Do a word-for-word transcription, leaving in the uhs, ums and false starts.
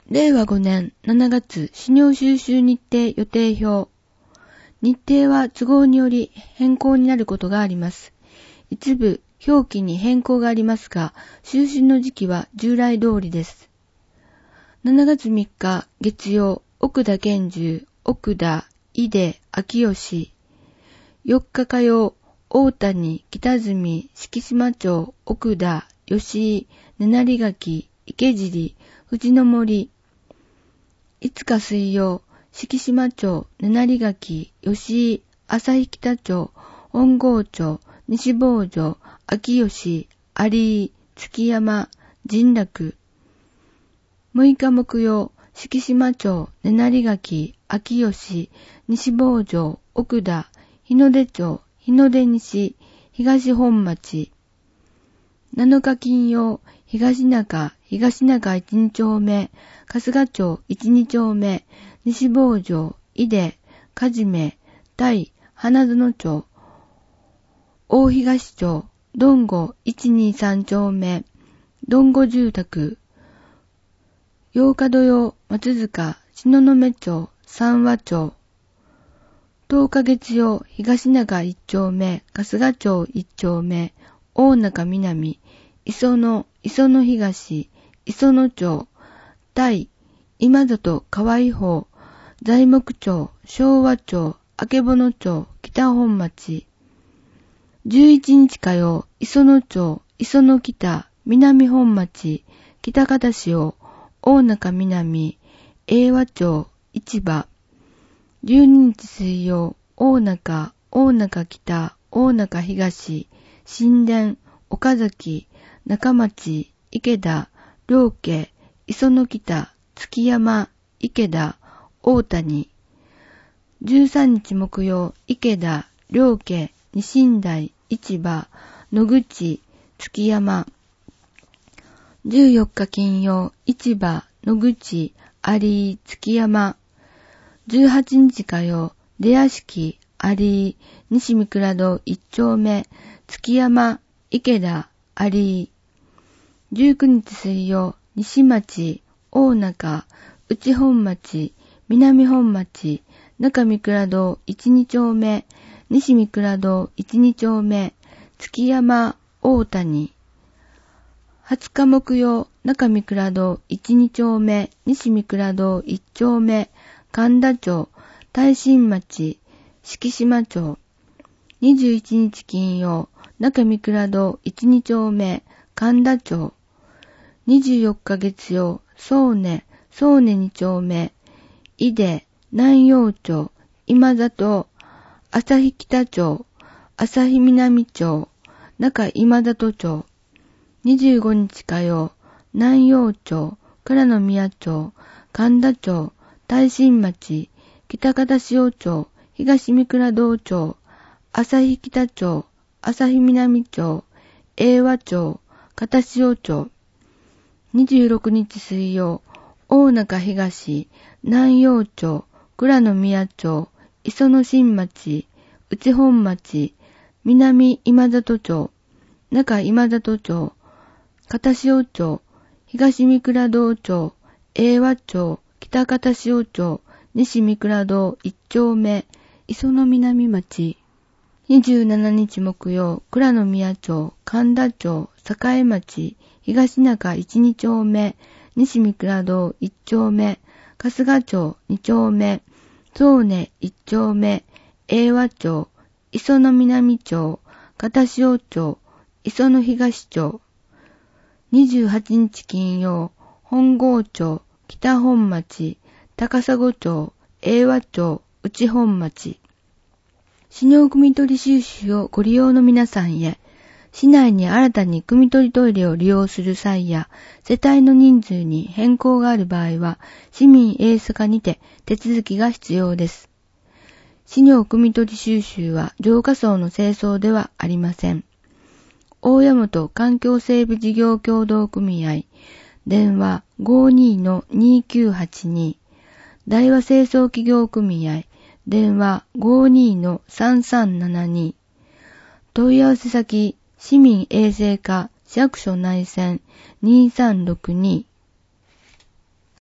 れいわごねんしちがつ資料収集日程予定表。日程は都合により変更になることがあります。一部表記に変更がありますが、収集の時期は従来通りです。しちがつみっか月曜、奥田健十、奥田、井出、秋吉。よっか火曜、大谷、北住、敷島町、奥田、吉井、根成垣、池尻、藤の森。いつか水曜、敷島町、根成垣、吉井、旭北町、本郷町、西坊城、秋吉、有井、月山、神楽。むいか木曜、敷島町、根成垣、秋吉、西坊城、奥田、日の出町、日の出西、東本町。なのか金曜、東中、東中一二丁目、春日町一二丁目、西坊城、井出、かじめ、大、花園町、大東町、どんご一二三丁目、どんご住宅。ようか土曜、松塚、東雲町、三和町。とおか月曜、東中一丁目、春日町一丁目、大中南、磯野、磯野東、磯野町、大、今里河合坊、材木町、昭和町、曙町、北本町。じゅういちにち火曜、磯野町、磯野北、南本町、北方潮、大中南、英和町、市場。じゅうににち水曜、大中、大中北、大中東、新田、岡崎、中町、池田、両家、磯野北、月山、池田、大谷。じゅうさんにち木曜、池田、両家、西新台、市場、野口、月山。じゅうよっか金曜、市場、野口、有井、月山。じゅうはちにち火曜、出屋敷、有井、西三倉戸一丁目、月山、池田、有井。じゅうくにち水曜、西町、大中、内本町、南本町、中三倉戸一二丁目、西三倉戸一二丁目、月山、大谷。はつか木曜、中三倉戸一二丁目、西三倉戸一丁目、神田町、大新町、敷島町。にじゅういちにち金曜、中三倉戸一二丁目、神田町。にじゅうよっか月曜、総根、総根二丁目、井出、南陽町、今里、旭北町、旭南町、中今里町。にじゅうごにち火曜、南陽町、倉野宮町、神田町、大新町、北方潮町、東三倉堂町、旭北町、旭南町、英和町、片潮町。にじゅうろくにち水曜、大中東、南陽町、倉野宮町、磯野新町、内本町、南今里町、中今里町、片潮町、東三倉堂町、英和町、北片潮町、西三倉堂一丁目、磯野南町。にじゅうしちにち木曜、倉野宮町、神田町、栄町、東中一二丁目、西三倉堂一丁目、春日町二丁目、総根一丁目、英和町、磯野南町、片潮町、磯野東町。にじゅうはちにち金曜、本郷町、北本町、高砂町、英和町、内本町。市尿汲み取り収集をご利用の皆さんへ、市内に新たに汲み取りトイレを利用する際や、世帯の人数に変更がある場合は、市民エース課にて手続きが必要です。市尿汲み取り収集は浄化槽の清掃ではありません。大谷本環境整備事業協同組合、電話 ごーにーのにーきゅうはちに、大和清掃企業組合、電話 ごーにーのさんさんななに、問い合わせ先、市民衛生課市役所内線にーさんろくに、